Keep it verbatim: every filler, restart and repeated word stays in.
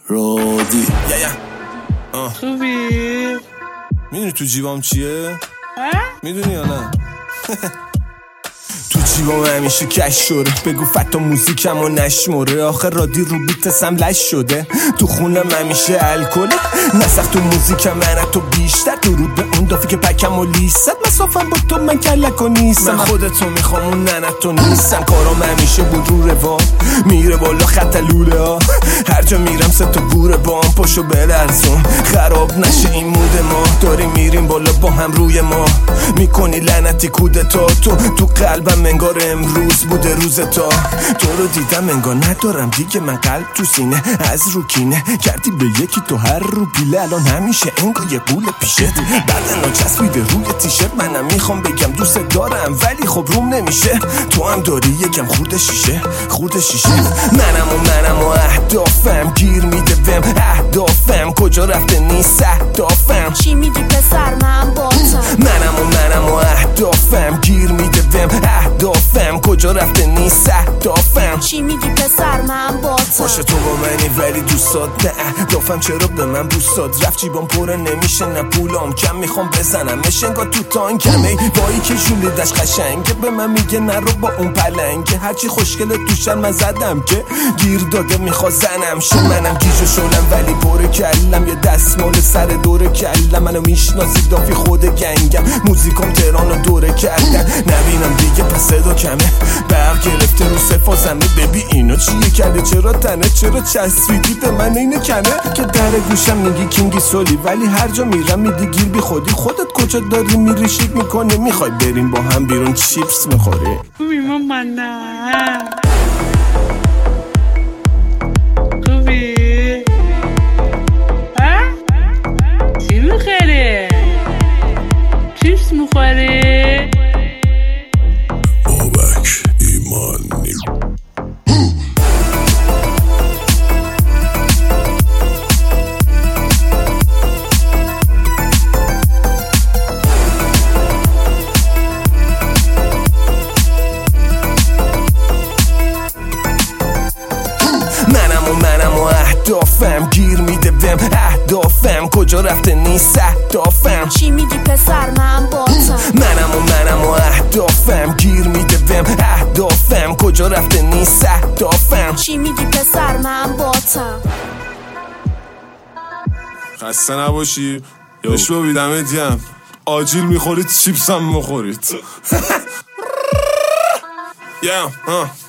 رودی یا یا خوبی؟ میدونی تو جیبام چیه؟ میدونی یا نه؟ تو جیبام همیشه کش شده، بگو فتا موزیکم و نشمره، آخر رادی رو بیتسم لش شده، تو خونم همیشه الکله، نسخ تو موزیکم من تو بیشتر، درود به اون دافی که پکم و لیست، مسافم با تو من کلک و نیستم، من خودتو میخوام اون ننتو نیستم، کارام همیشه بود رو روان، میره بالا خط لوله ها، هر جا میرم سه تا بوره بام، پاشو بلرزون خراب نشه این مود ما، داریم میریم بالا با هم روی ما، میکنی لعنتی کودتا، تو تو قلبم انگار امروز بوده روز تا، تو رو دیدم انگار ندارم دیگه من قلب تو سینه، از روکینه کردی به یکی تو هر رو پیله، الان همیشه انگار یه قول پیشت، بدن چسبیده روی تیشرت، منم میخوام بگم دوست دارم ولی خب روم نمیشه، تو هم داری یکم خورد شیشه خورد شیشه، منم و منم و اهدافم گیر میده بهم، اهدافم کجا رفته نیست اهدافم، چی میگی پسر من باتم، منم و منم و اهدافم گیر میده بهم، اهدافم کجا رفته نیست اهدافم، چی میگی پسر من باتم، باشه تو با منی ولی دوستات نه اهدافم، چرا به من بوستاد رفت جیبام پره نمیشه نه پولام کم، میخوام بزنم مشنگا تو تان کمه، بایی که جولیدش قشنگه، به من میگه نرو با اون پلنگه، هرچی خوشگله توشن من زدم که گیر داده میخوا زنم شه، منم گیجو شلم ولی پر کلم، یه دستمال سر دور کلم، منو میشناسی دافی خود گنگم، موزیکم تهران رو دوره کردن، نبینم دیگه پس صدا کمه، برق گرفته رو سفاسمه، ببین اینو چیه کرده، چرا تنه چرا چسبیدی به من اینو کنه، که در گوشم میگی کینگی سولی، ولی هر جا میرم میدی گیر بی خودی، خودت کجا داری میری شیک میکنی، میخوای بریم با هم بیرون چیپس میخوری، خوبی ماما نه خوبی؟ ها؟ چی میخوری؟ چیپس میخوری؟ بابک ایمانی منم و منم و اهدافم گیر میده بهم، اهدافم کجا رفته نیست اهدافم، چی میگی پسر من باتم، منم و منم و اهدافم گیر میده بهم، اهدافم کجا رفته نیست اهدافم، چی میگی پسر من باتم، خسته نباشی یاش رو بیدمه دیم، آجیل میخورید چیپس هم میخورید. yeah, huh.